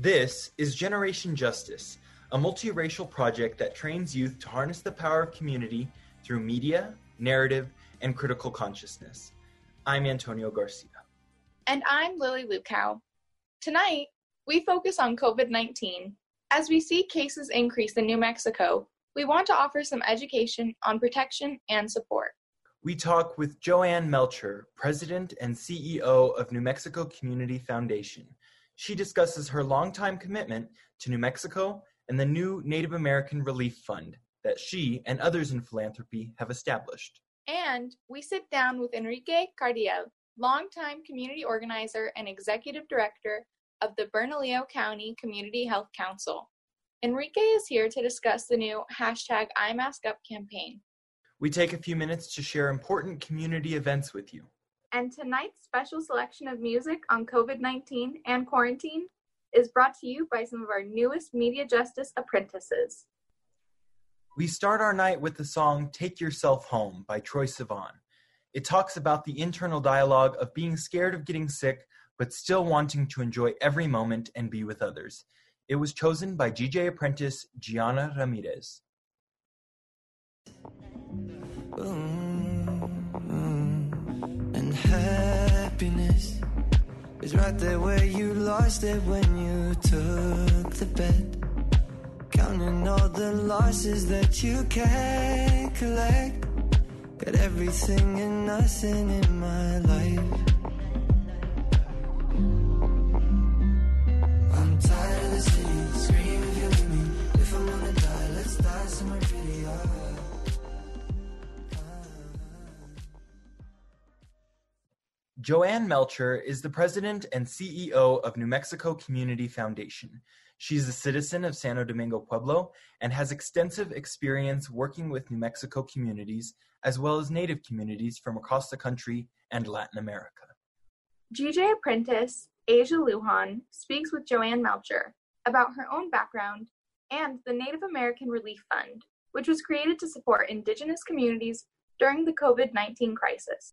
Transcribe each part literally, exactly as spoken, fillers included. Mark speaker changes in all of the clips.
Speaker 1: This is Generation Justice, a multiracial project that trains youth to harness the power of community through media, narrative, and critical consciousness. I'm Antonio Garcia.
Speaker 2: And I'm Lily Lukow. Tonight, we focus on covid nineteen. As we see cases increase in New Mexico, we want to offer some education on protection and support.
Speaker 1: We talk with Joanne Melcher, President and C E O of New Mexico Community Foundation. She discusses her longtime commitment to New Mexico and the new Native American Relief Fund that she and others in philanthropy have established.
Speaker 2: And we sit down with Enrique Cardiel, longtime community organizer and executive director of the Bernalillo County Community Health Council. Enrique is here to discuss the new hashtag I Mask Up campaign.
Speaker 1: We take a few minutes to share important community events with you.
Speaker 2: And tonight's special selection of music on covid nineteen and quarantine is brought to you by some of our newest media justice apprentices.
Speaker 1: We start our night with the song Take Yourself Home by Troye Sivan. It talks about the internal dialogue of being scared of getting sick, but still wanting to enjoy every moment and be with others. It was chosen by G J apprentice Gianna Ramirez.
Speaker 3: And happiness is right there where you lost it when you took the bet. Counting all the losses that you can't collect. Got everything and nothing in my life. I'm tired of the city, scream if you with me. If I'm gonna die, let's die somewhere pretty hard.
Speaker 1: Joanne Melcher is the president and C E O of New Mexico Community Foundation. She's a citizen of Santo Domingo Pueblo and has extensive experience working with New Mexico communities as well as Native communities from across the country and Latin America.
Speaker 2: G J apprentice Asia Lujan speaks with Joanne Melcher about her own background and the Native American Relief Fund, which was created to support Indigenous communities during the covid nineteen crisis.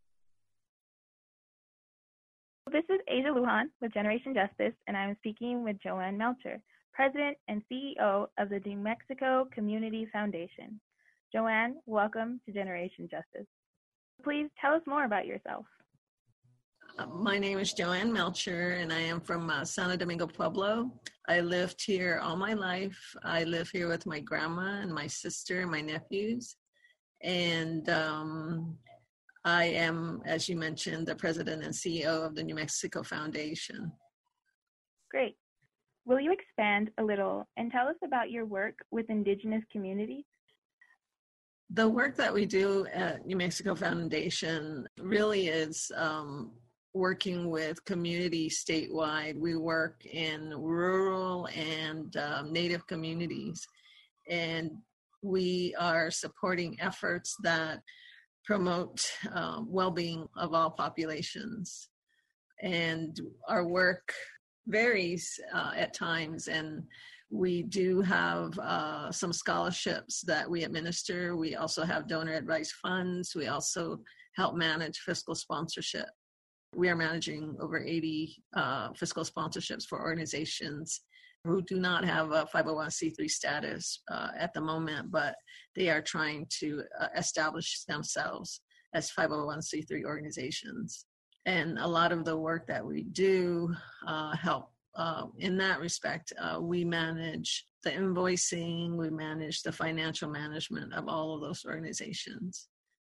Speaker 4: This is Asia Lujan with Generation Justice, and I'm speaking with Joanne Melcher, President and C E O of the New Mexico Community Foundation. Joanne, welcome to Generation Justice. Please tell us more about yourself.
Speaker 5: Uh, my name is Joanne Melcher, and I am from uh, Santo Domingo Pueblo. I lived here all my life. I live here with my grandma and my sister and my nephews. And um, I am, as you mentioned, the president and C E O of the New Mexico Foundation.
Speaker 4: Great. Will you expand a little and tell us about your work with Indigenous communities?
Speaker 5: The work that we do at New Mexico Foundation really is um, working with communities statewide. We work in rural and um, Native communities, and we are supporting efforts that promote um, well-being of all populations. And our work varies uh, at times, and we do have uh, some scholarships that we administer. We also have donor advised funds. We also help manage fiscal sponsorship. We are managing over eighty uh, fiscal sponsorships for organizations who do not have a five oh one c three status uh, at the moment, but they are trying to uh, establish themselves as five oh one c three organizations. And a lot of the work that we do uh, help uh, in that respect. Uh, we manage the invoicing, we manage the financial management of all of those organizations.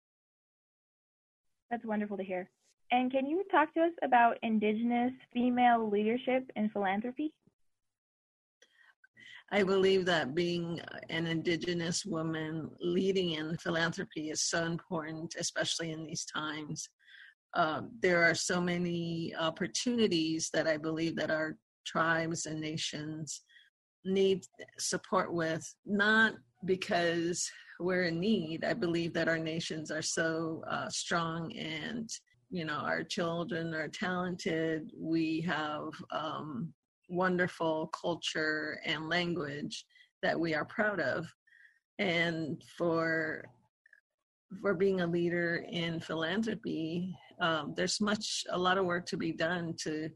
Speaker 4: That's wonderful to hear. And can you talk to us about Indigenous female leadership in philanthropy?
Speaker 5: I believe that being an Indigenous woman leading in philanthropy is so important, especially in these times. Um, there are so many opportunities that I believe that our tribes and nations need support with, not because we're in need. I believe that our nations are so uh, strong, and, you know, our children are talented. We have um, wonderful culture and language that we are proud of. And for for being a leader in philanthropy, um, there's much, a lot of work to be done to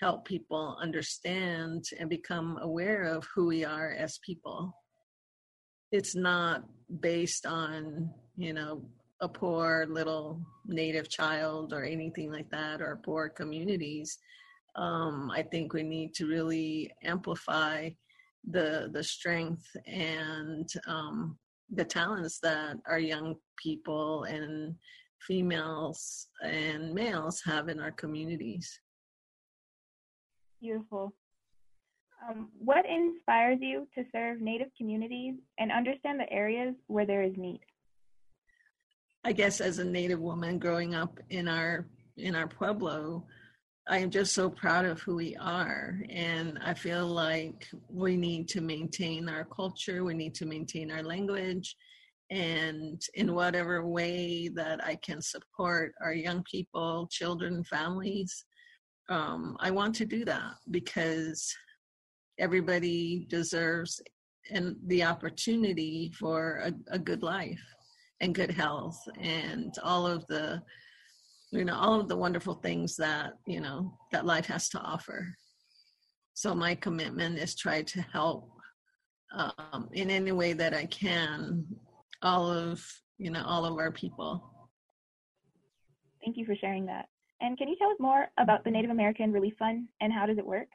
Speaker 5: help people understand and become aware of who we are as people. It's not based on, you know, a poor little Native child or anything like that, or poor communities. Um, I think we need to really amplify the the strength and um, the talents that our young people and females and males have in our communities.
Speaker 4: Beautiful. Um, what inspires you to serve Native communities and understand the areas where there is need?
Speaker 5: I guess as a Native woman growing up in our in our Pueblo, I am just so proud of who we are. And I feel like we need to maintain our culture, we need to maintain our language, and in whatever way that I can support our young people, children, families, um, I want to do that, because everybody deserves and the opportunity for a, a good life and good health and all of the, you know, all of the wonderful things that, you know, that life has to offer. So my commitment is try to help um, in any way that I can, all of, you know, all of our people.
Speaker 4: Thank you for sharing that. And can you tell us more about the Native American Relief Fund and how does it work?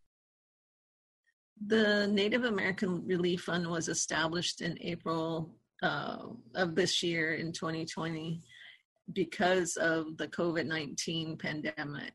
Speaker 5: The Native American Relief Fund was established in April uh, of this year in twenty twenty because of the COVID nineteen pandemic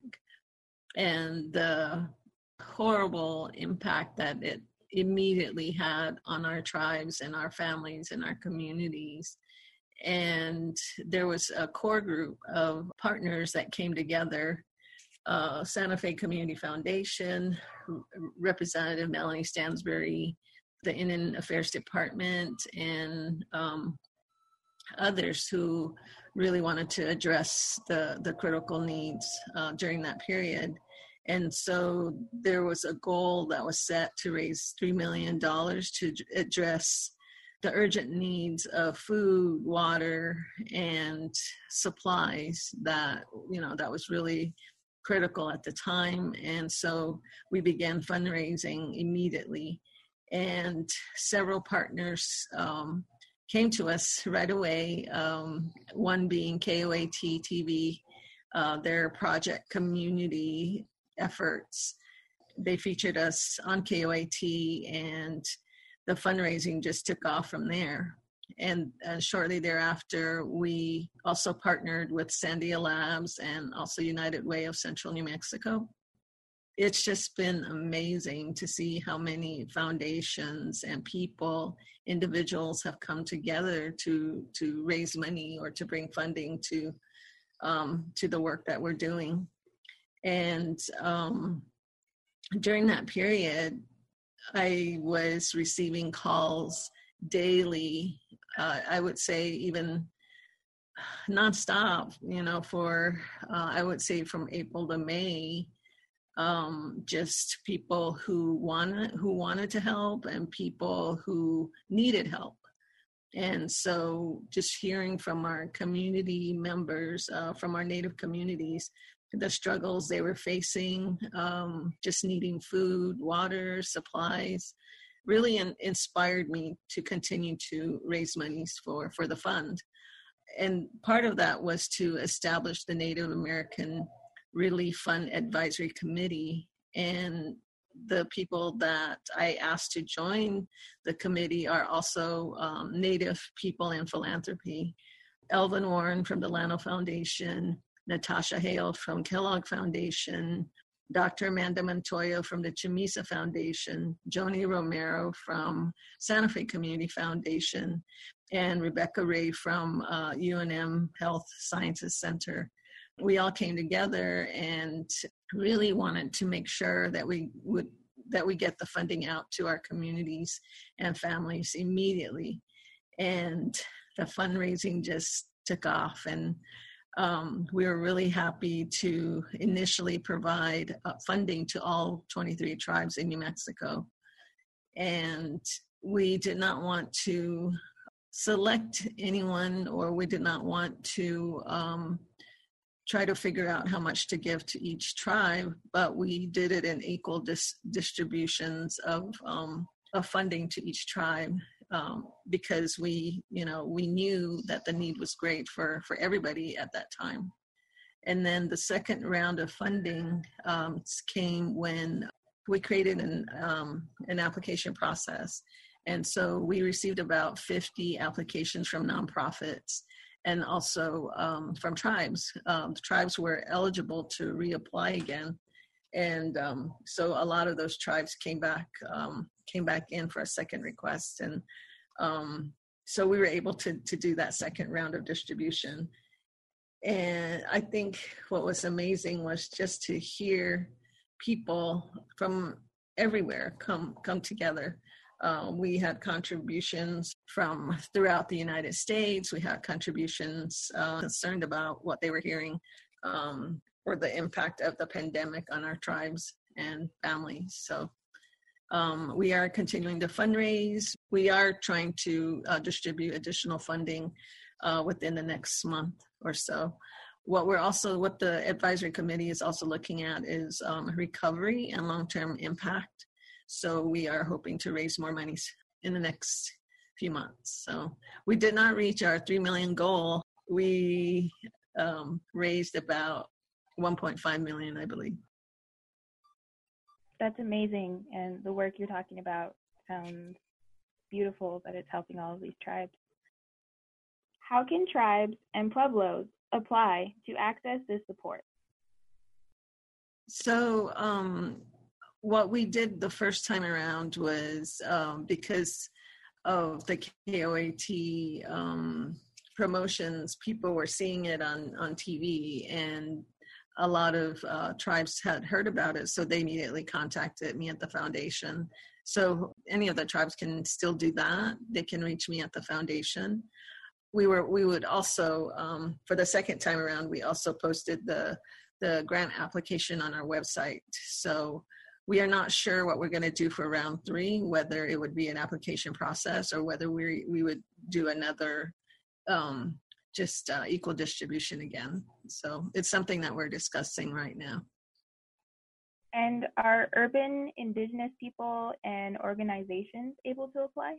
Speaker 5: and the horrible impact that it immediately had on our tribes and our families and our communities. And there was a core group of partners that came together. Uh, Santa Fe Community Foundation, Representative Melanie Stansbury, the Indian Affairs Department, and um, others who really wanted to address the, the critical needs uh, during that period. And so there was a goal that was set to raise three million dollars to address the urgent needs of food, water, and supplies that, you know, that was really critical at the time. And so we began fundraising immediately, and several partners um, came to us right away, um, one being K O A T T V, uh, their project community efforts. They featured us on K O A T, and the fundraising just took off from there. And uh, shortly thereafter, we also partnered with Sandia Labs and also United Way of Central New Mexico. It's just been amazing to see how many foundations and people, individuals have come together to, to raise money or to bring funding to, um, to the work that we're doing. And um, during that period, I was receiving calls daily, uh, I would say even nonstop, you know, for, uh, I would say from April to May, um, just people who wanted, who wanted to help and people who needed help. And so just hearing from our community members, uh, from our Native communities, the struggles they were facing, um, just needing food, water, supplies, really in, inspired me to continue to raise monies for, for the fund. And part of that was to establish the Native American Relief Fund Advisory Committee. And the people that I asked to join the committee are also um, Native people in philanthropy. Elvin Warren from the Llano Foundation, Natasha Hale from Kellogg Foundation, Doctor Amanda Montoya from the Chamisa Foundation, Joni Romero from Santa Fe Community Foundation, and Rebecca Ray from uh, U N M Health Sciences Center. We all came together and really wanted to make sure that we would that we get the funding out to our communities and families immediately. And the fundraising just took off, and Um, we were really happy to initially provide uh, funding to all twenty-three tribes in New Mexico. And we did not want to select anyone, or we did not want to um, try to figure out how much to give to each tribe, but we did it in equal dis- distributions of, um, of funding to each tribe um, because we, you know, we knew that the need was great for, for everybody at that time. And then the second round of funding um, came when we created an, um, an application process. And so we received about fifty applications from nonprofits and also um, from tribes. Um, the tribes were eligible to reapply again. And um, so a lot of those tribes came back, um, came back in for a second request. And um, so we were able to, to do that second round of distribution. And I think what was amazing was just to hear people from everywhere come come together. Uh, we had contributions from throughout the United States. We had contributions uh, concerned about what they were hearing um, or the impact of the pandemic on our tribes and families. So um, we are continuing to fundraise. We are trying to uh, distribute additional funding uh, within the next month or so. What we're also, what the advisory committee is also looking at is um, recovery and long-term impact. So we are hoping to raise more money in the next few months. So we did not reach our three million goal. We um, raised about one point five million, I believe.
Speaker 4: That's amazing. And the work you're talking about sounds beautiful, that it's helping all of these tribes. How can tribes and pueblos apply to access this support?
Speaker 5: So um, what we did the first time around was um, because of the K O A T um, promotions, people were seeing it on, on T V, and a lot of uh, tribes had heard about it, so they immediately contacted me at the foundation. So any of the tribes can still do that. They can reach me at the foundation. We were we would also, um, for the second time around, we also posted the the grant application on our website. So we are not sure what we're going to do for round three, whether it would be an application process or whether we we would do another um, just uh, equal distribution again. So it's something that we're discussing right now.
Speaker 4: And are urban indigenous people and organizations able to apply?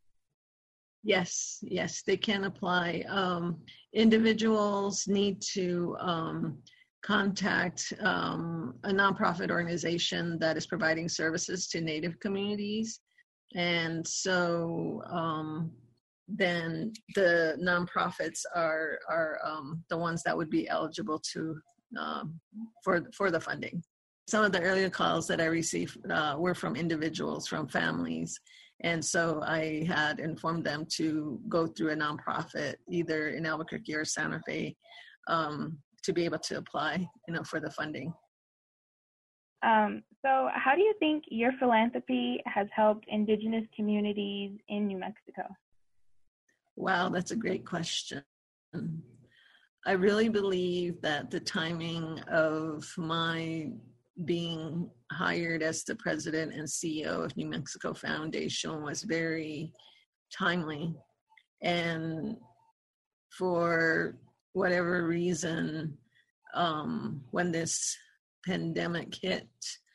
Speaker 5: Yes, yes, they can apply. Um, individuals need to um, contact um, a nonprofit organization that is providing services to Native communities. And so um, then the nonprofits are, are um, the ones that would be eligible to um, for, for the funding. Some of the earlier calls that I received uh, were from individuals, from families. And so I had informed them to go through a nonprofit, either in Albuquerque or Santa Fe, um, to be able to apply, you know, for the funding.
Speaker 4: Um, so how do you think your philanthropy has helped indigenous communities in New Mexico?
Speaker 5: Wow, that's a great question. I really believe that the timing of my being hired as the president and C E O of New Mexico Foundation was very timely. And for whatever reason, um, when this pandemic hit,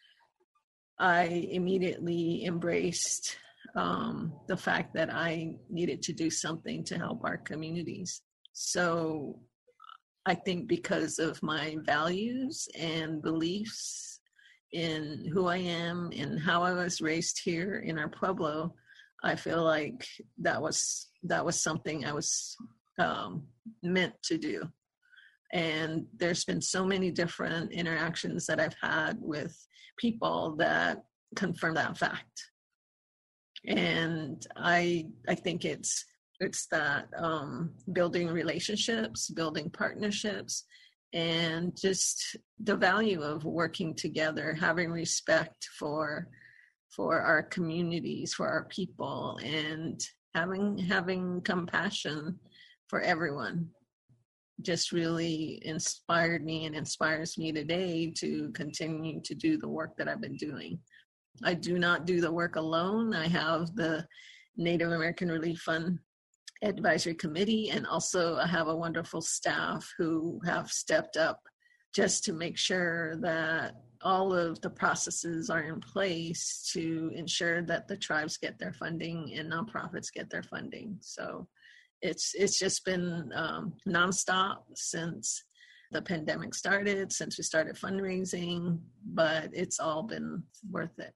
Speaker 5: I immediately embraced um, the fact that I needed to do something to help our communities. So I think because of my values and beliefs in who I am and how I was raised here in our pueblo, I feel like that was that was something I was um, meant to do. And there's been so many different interactions that I've had with people that confirm that fact. And I I think it's it's that um, building relationships, building partnerships, and just the value of working together, having respect for for our communities, for our people, and having having compassion for everyone just really inspired me and inspires me today to continue to do the work that I've been doing. I do not do the work alone. I have the Native American Relief Fund advisory committee, and also I have a wonderful staff who have stepped up just to make sure that all of the processes are in place to ensure that the tribes get their funding and nonprofits get their funding. So it's it's just been um, nonstop since the pandemic started, since we started fundraising, but it's all been worth it.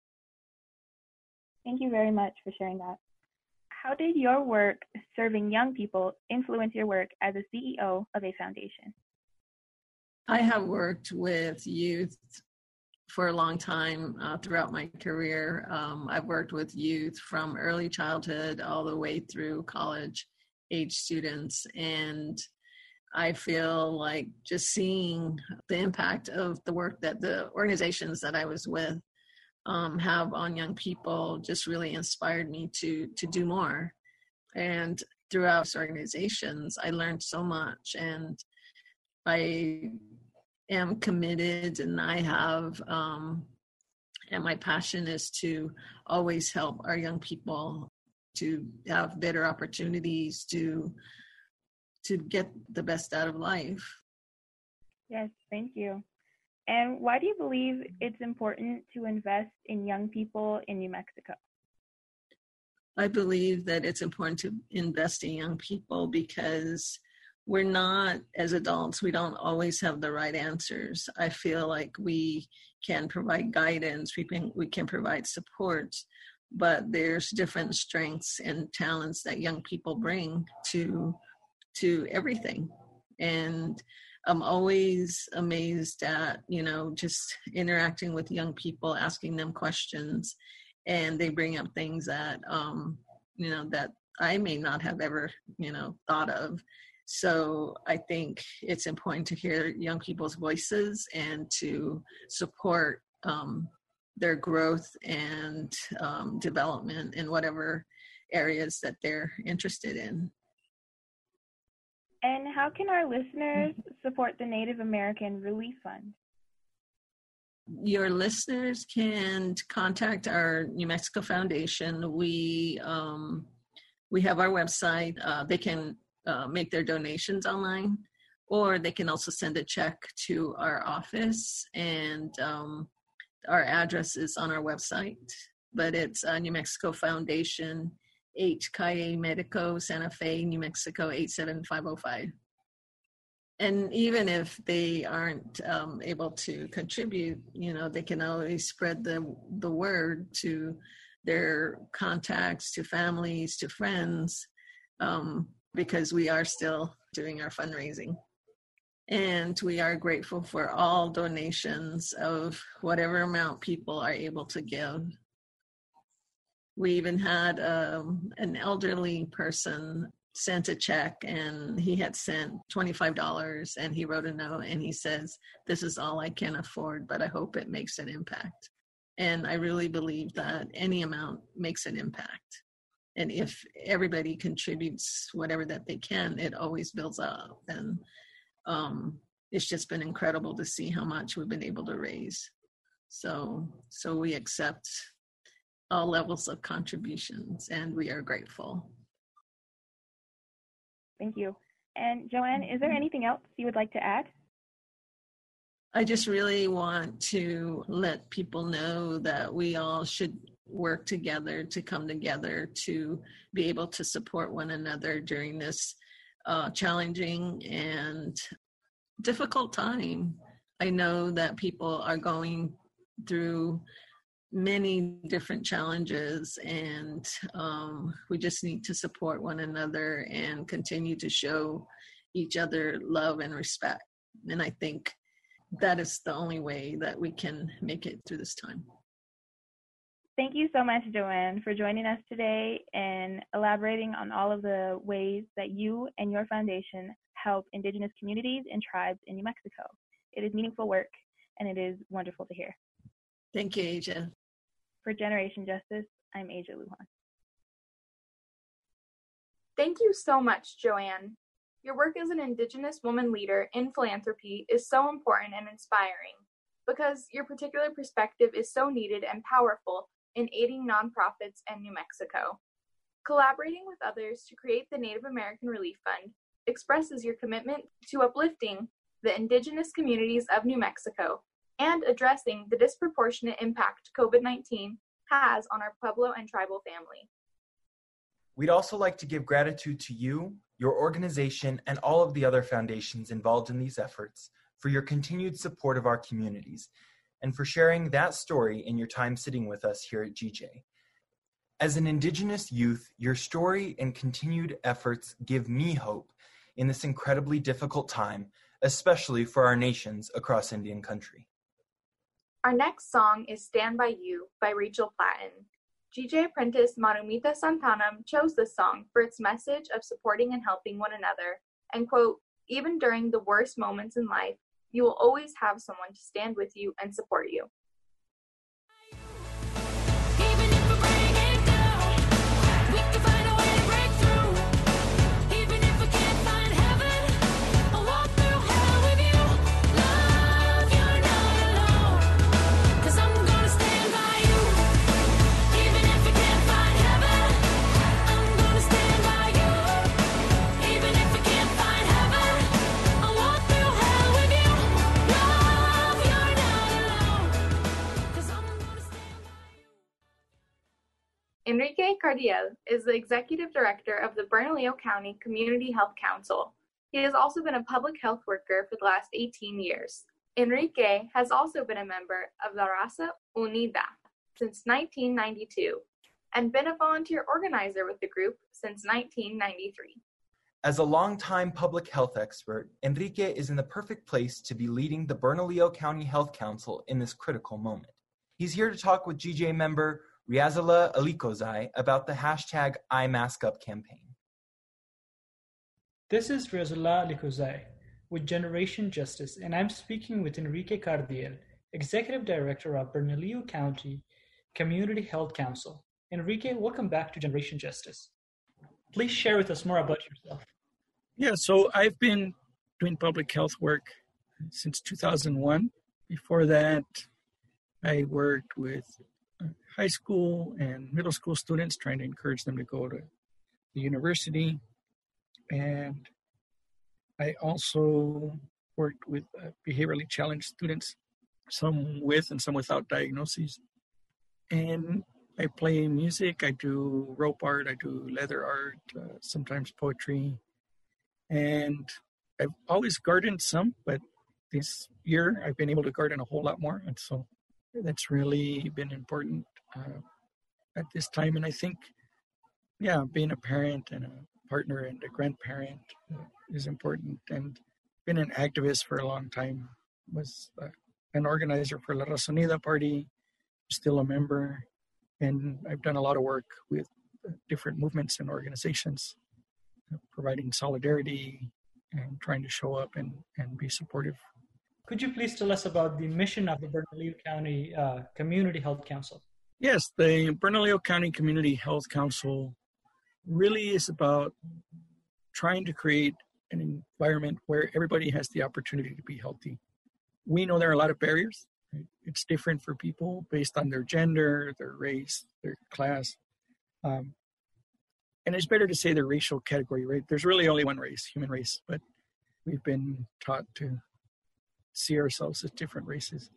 Speaker 4: Thank you very much for sharing that. How did your work serving young people influence your work as a C E O of a foundation?
Speaker 5: I have worked with youth for a long time uh, throughout my career. Um, I've worked with youth from early childhood all the way through college age students. And I feel like just seeing the impact of the work that the organizations that I was with um, have on young people just really inspired me to to do more. And throughout organizations, I learned so much, and I am committed, and I have, um, and my passion is to always help our young people to have better opportunities to to get the best out of life.
Speaker 4: Yes, thank you. And why do you believe it's important to invest in young people in New Mexico?
Speaker 5: I believe that it's important to invest in young people because we're not, as adults, we don't always have the right answers. I feel like we can provide guidance, we can, we can provide support, but there's different strengths and talents that young people bring to, to everything. And I'm always amazed at, you know, just interacting with young people, asking them questions, and they bring up things that, um, you know, that I may not have ever, you know, thought of. So I think it's important to hear young people's voices and to support um, their growth and um, development in whatever areas that they're interested in.
Speaker 4: And how can our listeners support the Native American Relief Fund?
Speaker 5: Your listeners can contact our New Mexico Foundation. We um, we have our website. Uh, they can uh, make their donations online, or they can also send a check to our office, and um, our address is on our website. But it's uh, New Mexico Foundation, eight Calle Medico, Santa Fe, New Mexico, eight seven five oh five. And even if they aren't um, able to contribute, you know, they can always spread the the word to their contacts, to families, to friends, um, because we are still doing our fundraising. And we are grateful for all donations of whatever amount people are able to give. We even had um, an elderly person sent a check, and he had sent twenty-five dollars, and he wrote a note, and he says, "This is all I can afford, but I hope it makes an impact." And I really believe that any amount makes an impact. And if everybody contributes whatever that they can, it always builds up. And um, it's just been incredible to see how much we've been able to raise. So, so we accept all levels of contributions, and we are grateful.
Speaker 4: Thank you. And Joanne, is there anything else you would like to add?
Speaker 5: I just really want to let people know that we all should work together to come together to be able to support one another during this uh, challenging and difficult time. I know that people are going through many different challenges, and um, we just need to support one another and continue to show each other love and respect. And I think that is the only way that we can make it through this time.
Speaker 4: Thank you so much, Joanne, for joining us today and elaborating on all of the ways that you and your foundation help Indigenous communities and tribes in New Mexico. It is meaningful work, and it is wonderful to hear.
Speaker 5: Thank you, Asia.
Speaker 4: For Generation Justice, I'm Asia Lujan.
Speaker 2: Thank you so much, Joanne. Your work as an Indigenous woman leader in philanthropy is so important and inspiring because your particular perspective is so needed and powerful in aiding nonprofits in New Mexico. Collaborating with others to create the Native American Relief Fund expresses your commitment to uplifting the indigenous communities of New Mexico and addressing the disproportionate impact COVID nineteen has on our Pueblo and tribal family.
Speaker 1: We'd also like to give gratitude to you, your organization, and all of the other foundations involved in these efforts for your continued support of our communities and for sharing that story in your time sitting with us here at G J. As an Indigenous youth, your story and continued efforts give me hope in this incredibly difficult time, especially for our nations across Indian country.
Speaker 2: Our next song is Stand By You by Rachel Platten. G J apprentice Marumita Santanam chose this song for its message of supporting and helping one another, and quote, even during the worst moments in life, you will always have someone to stand with you and support you. Enrique Cardiel is the Executive Director of the Bernalillo County Community Health Council. He has also been a public health worker for the last eighteen years. Enrique has also been a member of La Raza Unida since nineteen ninety-two and been a volunteer organizer with the group since nineteen ninety-three.
Speaker 1: As a longtime public health expert, Enrique is in the perfect place to be leading the Bernalillo County Health Council in this critical moment. He's here to talk with G J member Riazala Alikozai about the hashtag iMaskUp campaign.
Speaker 6: This is Riazala Alikozai with Generation Justice, and I'm speaking with Enrique Cardiel, Executive Director of Bernalillo County Community Health Council. Enrique, welcome back to Generation Justice. Please share with us more about yourself.
Speaker 7: Yeah, so I've been doing public health work since two thousand one. Before that, I worked with high school and middle school students, trying to encourage them to go to the university. And I also worked with uh, behaviorally challenged students, some with and some without diagnoses. And I play music, I do rope art, I do leather art, uh, sometimes poetry. And I've always gardened some, but this year I've been able to garden a whole lot more. And so that's really been important uh, at this time. And I think, yeah, being a parent and a partner and a grandparent uh, is important. And been an activist for a long time. Was uh, an organizer for La Raza Unida Party, still a member. And I've done a lot of work with uh, different movements and organizations, uh, providing solidarity and trying to show up and, and be supportive.
Speaker 6: Could you please tell us about the mission of the Bernalillo County uh, Community Health Council?
Speaker 7: Yes, the Bernalillo County Community Health Council really is about trying to create an environment where everybody has the opportunity to be healthy. We know there are a lot of barriers. Right? It's different for people based on their gender, their race, their class. Um, and it's better to say their racial category, right? There's really only one race, human race, but we've been taught to see ourselves as different races.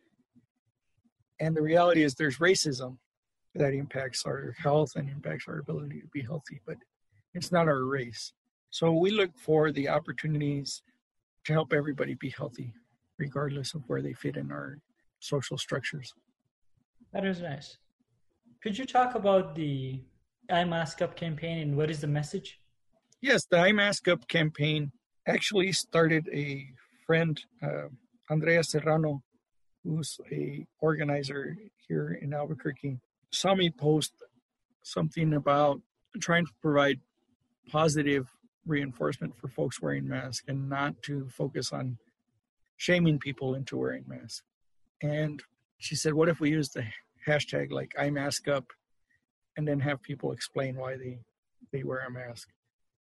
Speaker 7: And the reality is there's racism that impacts our health and impacts our ability to be healthy, but it's not our race. So we look for the opportunities to help everybody be healthy, regardless of where they fit in our social structures.
Speaker 6: That is nice. Could you talk about the iMaskUp campaign and what is the message?
Speaker 7: Yes, the iMaskUp campaign actually started a friend, uh, Andrea Serrano, who's a organizer here in Albuquerque, saw me post something about trying to provide positive reinforcement for folks wearing masks and not to focus on shaming people into wearing masks. And she said, what if we use the hashtag like iMaskUp and then have people explain why they, they wear a mask?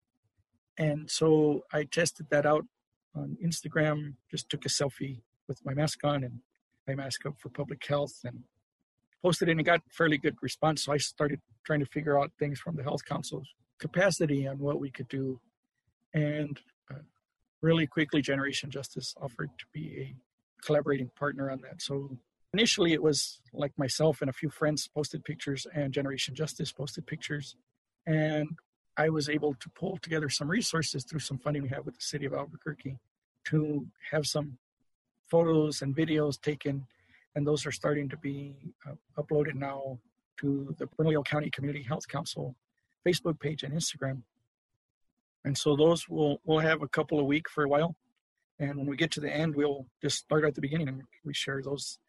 Speaker 7: And so I tested that out on Instagram, just took a selfie with my mask on and iMaskUp for public health, and posted it and it got fairly good response. So I started trying to figure out things from the Health Council's capacity on what we could do. And uh, really quickly, Generation Justice offered to be a collaborating partner on that. So initially it was like myself and a few friends posted pictures and Generation Justice posted pictures. And I was able to pull together some resources through some funding we have with the city of Albuquerque to have some photos and videos taken. And those are starting to be uh, uploaded now to the Bernalillo County Community Health Council Facebook page and Instagram. And so those will we'll have a couple of weeks for a while. And when we get to the end, we'll just start at the beginning and we share those,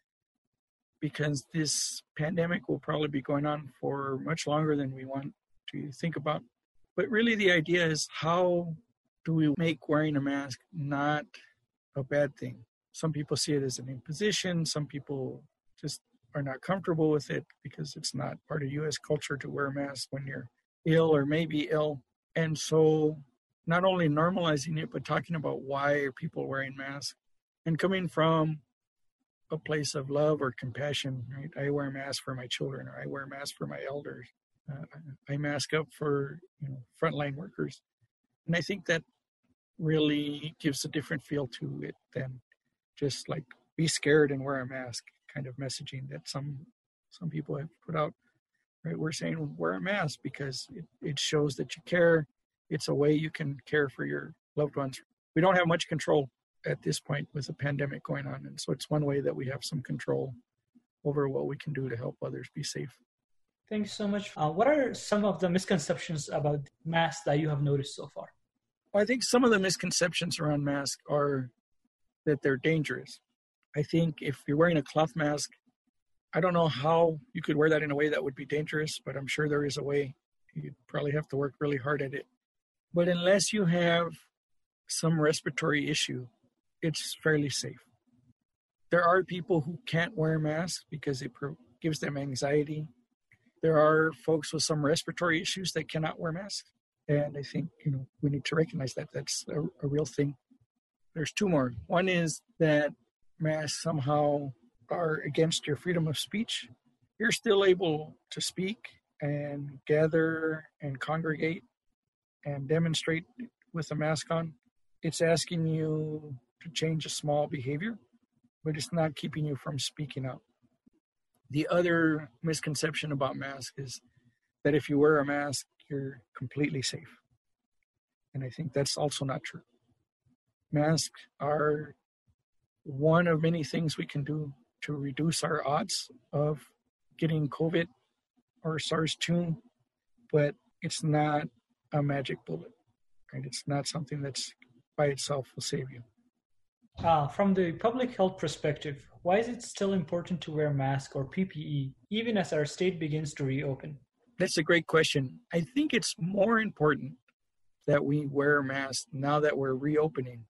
Speaker 7: because this pandemic will probably be going on for much longer than we want to think about. But really the idea is, how do we make wearing a mask not a bad thing? Some people see it as an imposition. Some people just are not comfortable with it because it's not part of U S culture to wear a mask when you're ill or maybe ill. And so not only normalizing it, but talking about why are people wearing masks, and coming from a place of love or compassion, right? I wear a mask for my children, or I wear a mask for my elders. Uh, I mask up for, you know, frontline workers. And I think that really gives a different feel to it than just like be scared and wear a mask kind of messaging that some some people have put out. Right? We're saying wear a mask because it, it shows that you care. It's a way you can care for your loved ones. We don't have much control at this point with a pandemic going on. And so it's one way that we have some control over what we can do to help others be safe.
Speaker 6: Thanks so much. Uh, what are some of the misconceptions about masks that you have noticed so far?
Speaker 7: Well, I think some of the misconceptions around masks are that they're dangerous. I think if you're wearing a cloth mask, I don't know how you could wear that in a way that would be dangerous, but I'm sure there is a way. You'd probably have to work really hard at it. But unless you have some respiratory issue, it's fairly safe. There are people who can't wear masks because it gives them anxiety. There are folks with some respiratory issues that cannot wear masks. And I think, you know, we need to recognize that that's a, a real thing. There's two more. One is that masks somehow are against your freedom of speech. You're still able to speak and gather and congregate and demonstrate with a mask on. It's asking you to change a small behavior, but it's not keeping you from speaking out. The other misconception about masks is that if you wear a mask, you're completely safe. And I think that's also not true. Masks are one of many things we can do to reduce our odds of getting COVID or SARS two, but it's not a magic bullet, right? It's not something that's by itself will save you.
Speaker 6: Uh, from the public health perspective, why is it still important to wear a mask or P P E, even as our state begins to reopen?
Speaker 7: That's a great question. I think it's more important that we wear masks now that we're reopening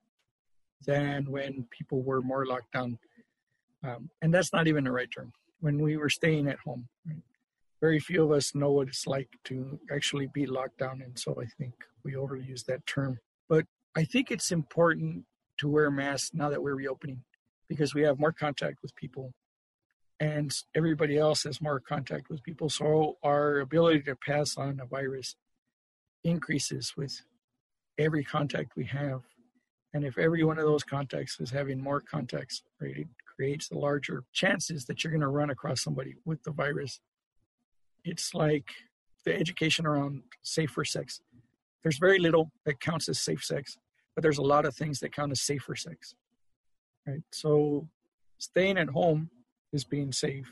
Speaker 7: than when people were more locked down. Um, and that's not even the right term. When we were staying at home, right? Very few of us know what it's like to actually be locked down. And so I think we overuse that term. But I think it's important to wear masks now that we're reopening because we have more contact with people and everybody else has more contact with people. So our ability to pass on a virus increases with every contact we have. And if every one of those contacts is having more contacts, right, it creates the larger chances that you're going to run across somebody with the virus. It's like the education around safer sex. There's very little that counts as safe sex, but there's a lot of things that count as safer sex, right? So staying at home is being safe.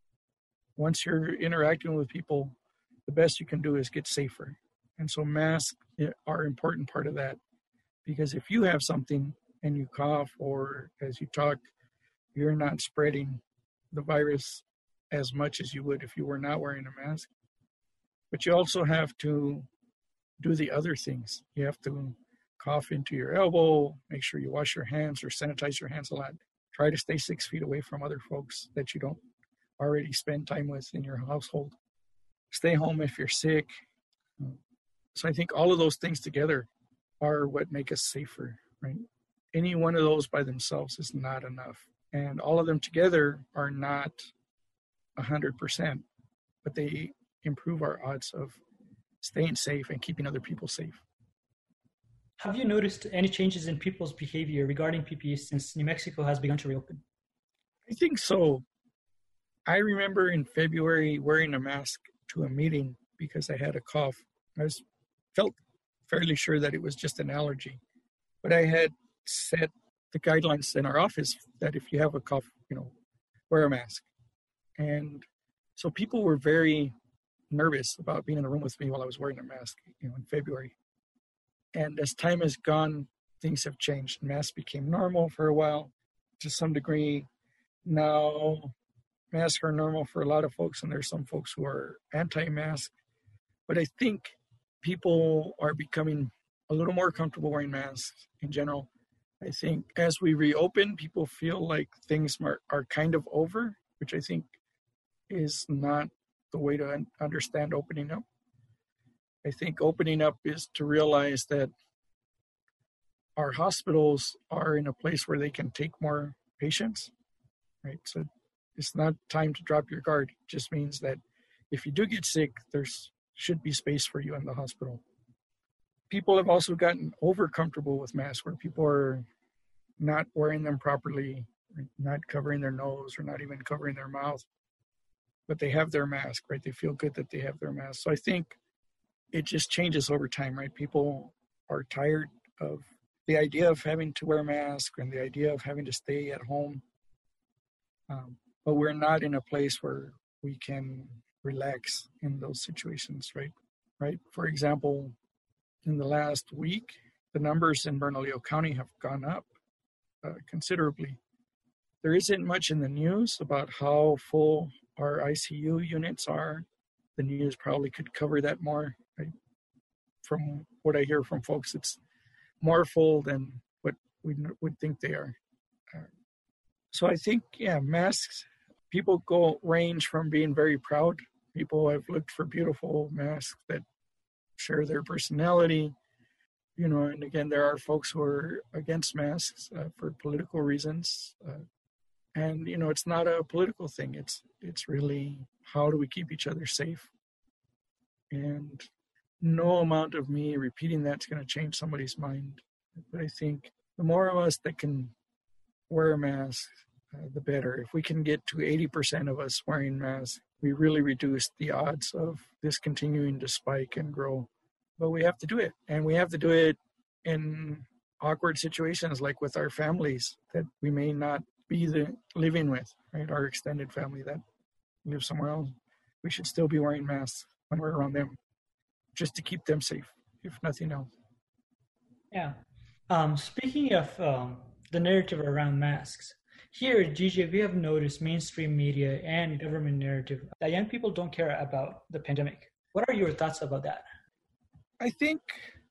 Speaker 7: Once you're interacting with people, the best you can do is get safer. And so masks are an important part of that. Because if you have something and you cough or as you talk, you're not spreading the virus as much as you would if you were not wearing a mask. But you also have to do the other things. You have to cough into your elbow, make sure you wash your hands or sanitize your hands a lot. Try to stay six feet away from other folks that you don't already spend time with in your household. Stay home if you're sick. So I think all of those things together are what make us safer, right? Any one of those by themselves is not enough. And all of them together are not one hundred percent, but they improve our odds of staying safe and keeping other people safe.
Speaker 6: Have you noticed any changes in people's behavior regarding P P E since New Mexico has begun to reopen?
Speaker 7: I think so. I remember in February wearing a mask to a meeting because I had a cough. I was felt fairly sure that it was just an allergy, but I had set the guidelines in our office that if you have a cough, you know, wear a mask. And so people were very nervous about being in the room with me while I was wearing a mask, you know, in February. And as time has gone, things have changed. Masks became normal for a while to some degree. Now, masks are normal for a lot of folks, and there's some folks who are anti-mask. But I think people are becoming a little more comfortable wearing masks in general. I think as we reopen, people feel like things are, are kind of over, which I think is not the way to un- understand opening up. I think opening up is to realize that our hospitals are in a place where they can take more patients, right? So it's not time to drop your guard. It just means that if you do get sick, there's should be space for you in the hospital. People have also gotten over comfortable with masks where people are not wearing them properly, not covering their nose or not even covering their mouth, but they have their mask, right? They feel good that they have their mask. So I think it just changes over time, right? People are tired of the idea of having to wear a mask and the idea of having to stay at home. Um, but we're not in a place where we can relax in those situations, right? Right. For example, in the last week, the numbers in Bernalillo County have gone up uh, considerably. There isn't much in the news about how full our I C U units are. The news probably could cover that more. Right? From what I hear from folks, it's more full than what we would think they are. Uh, so I think, yeah, masks, people go range from being very proud. People have looked for beautiful masks that share their personality, you know, and again, there are folks who are against masks uh, for political reasons. Uh, and, you know, it's not a political thing. It's, it's really, how do we keep each other safe? And no amount of me repeating that's going to change somebody's mind. But I think the more of us that can wear a mask, uh, the better. If we can get to eighty percent of us wearing masks, we really reduce the odds of this continuing to spike and grow. But we have to do it. And we have to do it in awkward situations like with our families that we may not be the living with, right? Our extended family that live somewhere else. We should still be wearing masks when we're around them, just to keep them safe, if nothing else.
Speaker 6: Yeah. Um, speaking of um, the narrative around masks, here at G J, we have noticed mainstream media and government narrative that young people don't care about the pandemic. What are your thoughts about that?
Speaker 7: I think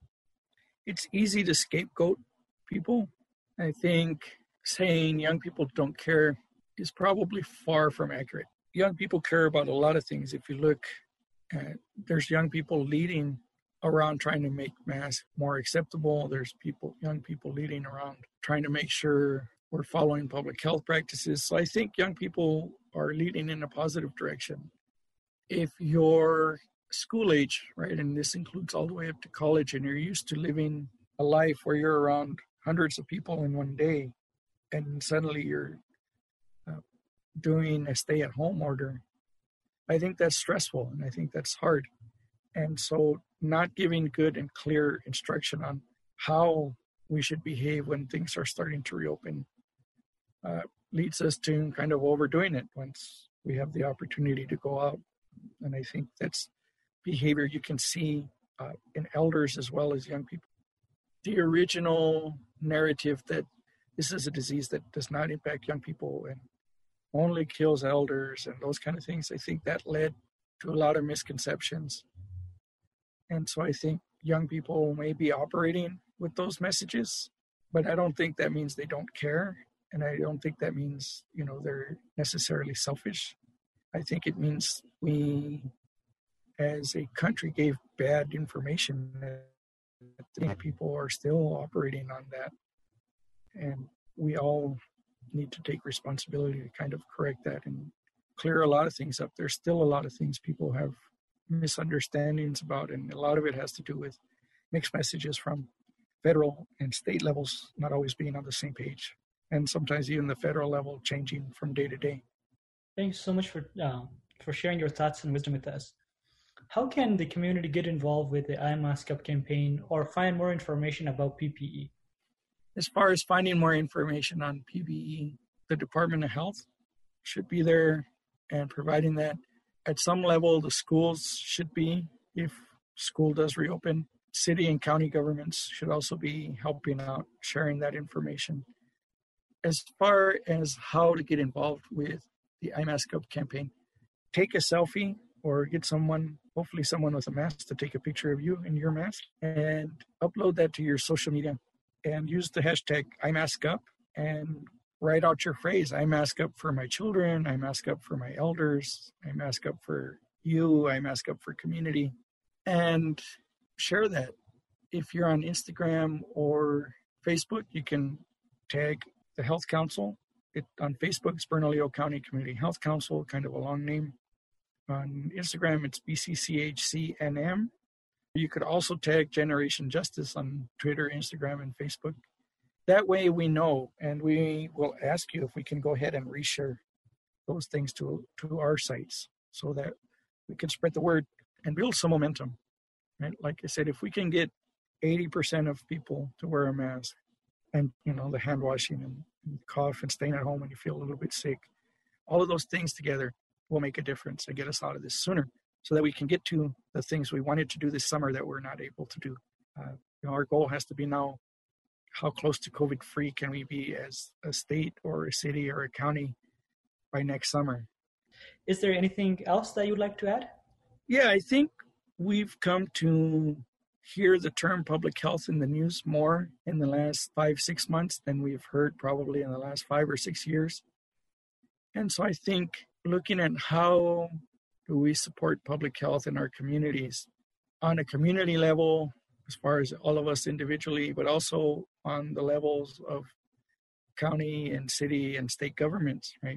Speaker 7: it's easy to scapegoat people. I think saying young people don't care is probably far from accurate. Young people care about a lot of things. If you look at, there's young people leading around trying to make masks more acceptable. There's people, young people leading around trying to make sure we're following public health practices. So I think young people are leading in a positive direction. If you're school age, right, and this includes all the way up to college, and you're used to living a life where you're around hundreds of people in one day, and suddenly you're uh, doing a stay-at-home order, I think that's stressful, and I think that's hard. And so not giving good and clear instruction on how we should behave when things are starting to reopen uh, leads us to kind of overdoing it once we have the opportunity to go out. And I think that's behavior you can see uh, in elders as well as young people. The original narrative that this is a disease that does not impact young people and only kills elders and those kind of things, I think that led to a lot of misconceptions. And so I think young people may be operating with those messages, but I don't think that means they don't care. And I don't think that means, you know, they're necessarily selfish. I think it means we, as a country, gave bad information that people are still operating on that. And we all need to take responsibility to kind of correct that and clear a lot of things up. There's still a lot of things people have misunderstandings about, and a lot of it has to do with mixed messages from federal and state levels not always being on the same page, and sometimes even the federal level changing from day to day.
Speaker 6: Thank you so much for uh, for sharing your thoughts and wisdom with us. How can the community get involved with the I Mask Up campaign or find more information about P P E?
Speaker 7: As far as finding more information on P P E, the Department of Health should be there and providing that. At some level, the schools should be, if school does reopen. City and county governments should also be helping out, sharing that information. As far as how to get involved with the I Mask Up campaign, take a selfie or get someone, hopefully someone with a mask, to take a picture of you in your mask and upload that to your social media and use the hashtag I Mask Up and write out your phrase. I mask up for my children. I mask up for my elders. I mask up for you. I mask up for community. And share that. If you're on Instagram or Facebook, you can tag the Health Council. It, on Facebook, it's Bernalillo County Community Health Council, kind of a long name. On Instagram, it's B C C H C N M. You could also tag Generation Justice on Twitter, Instagram, and Facebook. That way we know, and we will ask you if we can go ahead and reshare those things to, to our sites so that we can spread the word and build some momentum. Right? Like I said, if we can get eighty percent of people to wear a mask and, you know, the hand washing and, and cough and staying at home when you feel a little bit sick, all of those things together will make a difference and get us out of this sooner so that we can get to the things we wanted to do this summer that we're not able to do. Uh, you know, our goal has to be now, how close to COVID-free can we be as a state or a city or a county by next summer?
Speaker 6: Is there anything else that you would like to add?
Speaker 7: Yeah, I think we've come to hear the term public health in the news more in the last five, six months than we've heard probably in the last five or six years. And so I think looking at how do we support public health in our communities on a community level, as far as all of us individually, but also on the levels of county and city and state governments, right?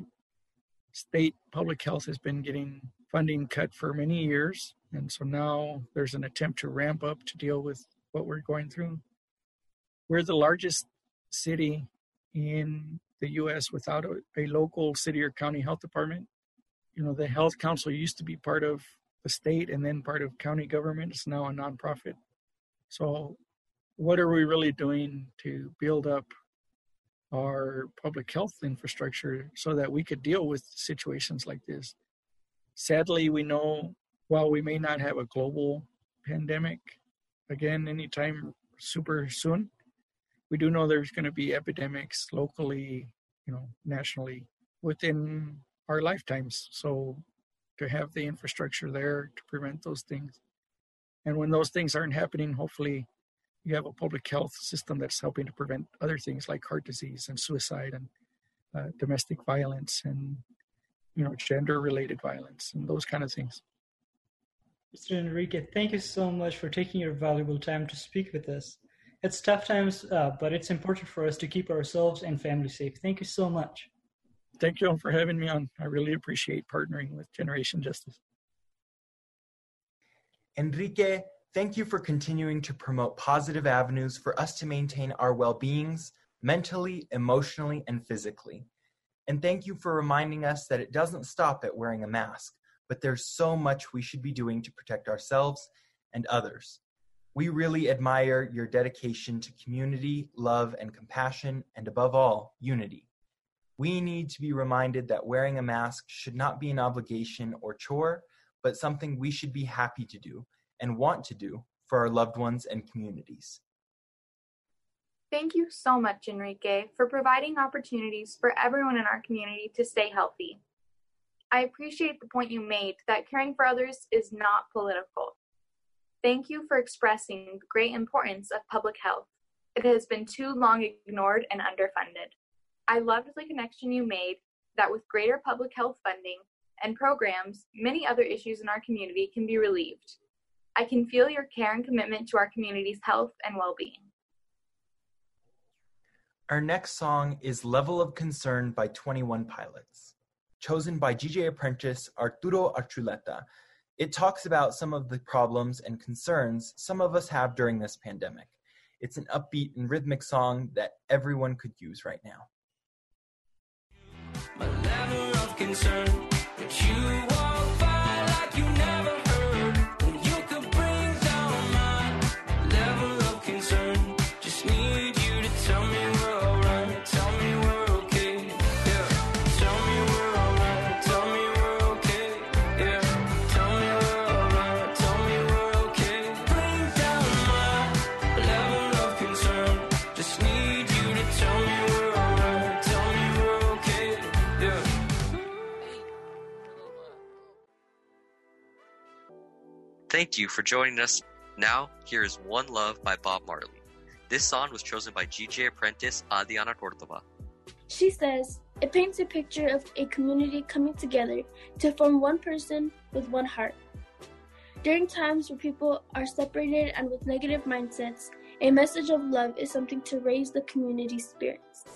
Speaker 7: State public health has been getting funding cut for many years. And so now there's an attempt to ramp up to deal with what we're going through. We're the largest city in the U S without a, a local city or county health department. You know, the Health Council used to be part of the state and then part of county government. It's now a nonprofit. So what are we really doing to build up our public health infrastructure so that we could deal with situations like this? Sadly, we know while we may not have a global pandemic, again, anytime super soon, we do know there's going to be epidemics locally, you know, nationally within our lifetimes. So to have the infrastructure there to prevent those things. And when those things aren't happening, hopefully you have a public health system that's helping to prevent other things like heart disease and suicide and uh, domestic violence and, you know, gender-related violence and those kind of things.
Speaker 6: Mister Enrique, thank you so much for taking your valuable time to speak with us. It's tough times, uh, but it's important for us to keep ourselves and family safe. Thank you so much.
Speaker 7: Thank you all for having me on. I really appreciate partnering with Generation Justice.
Speaker 1: Enrique, thank you for continuing to promote positive avenues for us to maintain our well-beings mentally, emotionally, and physically. And thank you for reminding us that it doesn't stop at wearing a mask, but there's so much we should be doing to protect ourselves and others. We really admire your dedication to community, love, and compassion, and above all, unity. We need to be reminded that wearing a mask should not be an obligation or chore, but something we should be happy to do and want to do for our loved ones and communities.
Speaker 2: Thank you so much, Enrique, for providing opportunities for everyone in our community to stay healthy. I appreciate the point you made that caring for others is not political. Thank you for expressing the great importance of public health. It has been too long ignored and underfunded. I loved the connection you made that with greater public health funding and programs, many other issues in our community can be relieved. I can feel your care and commitment to our community's health and well-being.
Speaker 1: Our next song is Level of Concern by twenty-one Pilots. chosen by G J apprentice Arturo Archuleta. It talks about some of the problems and concerns some of us have during this pandemic. It's an upbeat and rhythmic song that everyone could use right now.
Speaker 3: My level of concern that you walk by like you never heard. When you could bring down my level of concern. Just need you to tell me we're alright. Tell me we're okay. Yeah. Tell me we're alright. Tell me we're okay. Yeah. Tell me we're alright. Tell me we're okay. Bring down my level of concern. Just need you to tell me we're alright. Tell me we're okay. Yeah.
Speaker 8: Thank you for joining us. Now, here is One Love by Bob Marley. This song was chosen by G J apprentice Adriana Cordova.
Speaker 9: She says, it paints a picture of a community coming together to form one person with one heart. During times where people are separated and with negative mindsets, a message of love is something to raise the community spirits.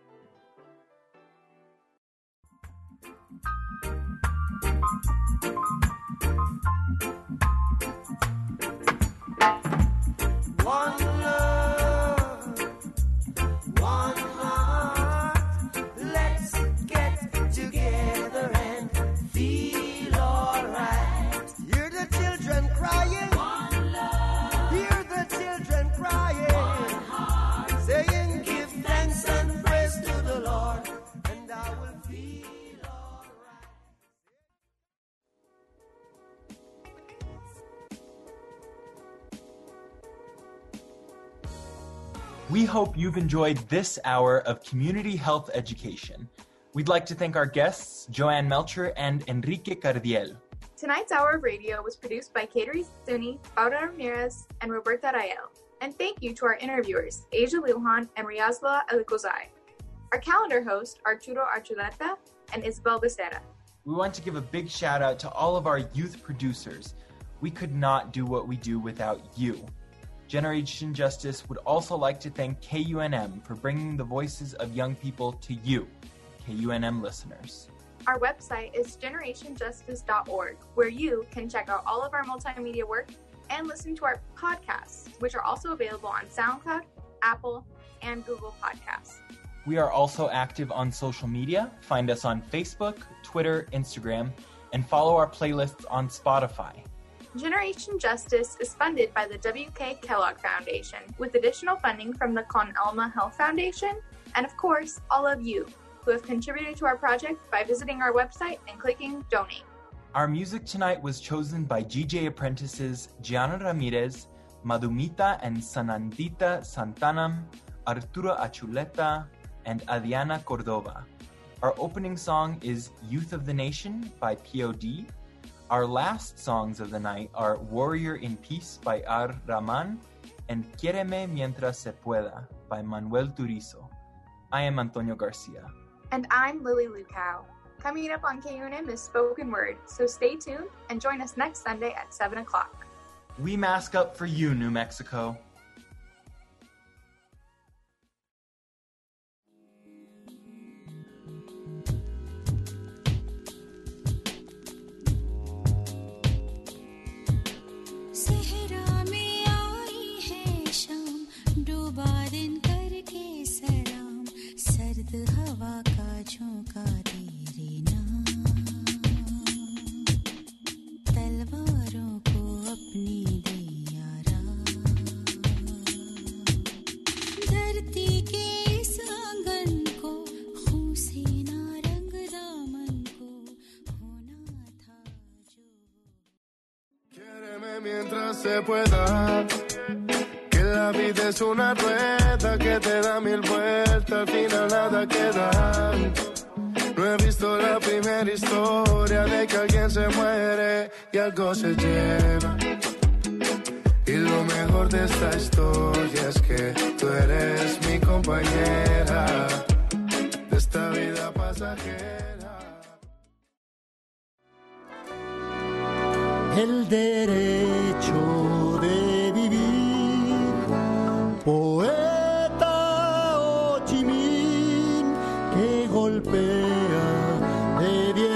Speaker 3: One love, one heart. Let's get together and feel alright. Hear the children crying. One love. Hear the children crying. One heart. Saying, give thanks and praise to the Lord, and I will feel alright.
Speaker 1: We hope you've enjoyed this hour of community health education. We'd like to thank our guests, Joanne Melcher and Enrique Cardiel.
Speaker 2: Tonight's hour of radio was produced by Kateri Suni, Paula Ramirez, and Roberta Rael. And thank you to our interviewers, Asia Lujan and Riazla Alikozai. Our calendar hosts, Arturo Archuleta and Isabel Becerra.
Speaker 1: We want to give a big shout out to all of our youth producers. We could not do what we do without you. Generation Justice would also like to thank K U N M for bringing the voices of young people to you, K U N M listeners.
Speaker 2: Our website is generation justice dot org, where you can check out all of our multimedia work and listen to our podcasts, which are also available on SoundCloud, Apple, and Google Podcasts.
Speaker 1: We are also active on social media. Find us on Facebook, Twitter, Instagram, and follow our playlists on Spotify.
Speaker 2: Generation Justice is funded by the W K Kellogg Foundation, with additional funding from the Con Alma Health Foundation, and of course, all of you who have contributed to our project by visiting our website and clicking Donate.
Speaker 1: Our music tonight was chosen by G J apprentices Gianna Ramirez, Madhumita and Sanandita Santanam, Arturo Achuleta, and Adriana Cordova. Our opening song is Youth of the Nation by P O D. Our last songs of the night are Warrior in Peace by Ar Rahman and Quiéreme Mientras Se Pueda by Manuel Turizo. I am Antonio Garcia.
Speaker 2: And I'm Lily Lukow. Coming up on K U N M is Spoken Word, so stay tuned and join us next Sunday at seven o'clock.
Speaker 1: We mask up for you, New Mexico.
Speaker 10: हवा का झोंका तेरे नाम तलवारों को अपनी दे यारा धरती के इस आंगन को खून से ना रंग दामन को होना था जो
Speaker 3: Quiéreme mientras se pueda. La vida es una rueda que te da mil vueltas, al final nada queda. No he visto la primera historia de que alguien se muere y algo se lleva. Y lo mejor de esta historia es que tú eres mi compañera de esta vida pasajera.
Speaker 11: El derecho de vivir. Poeta Ho Chi Minh que golpea de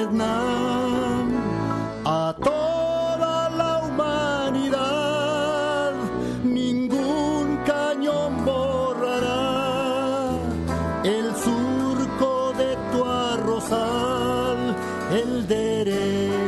Speaker 11: rosal, el derecho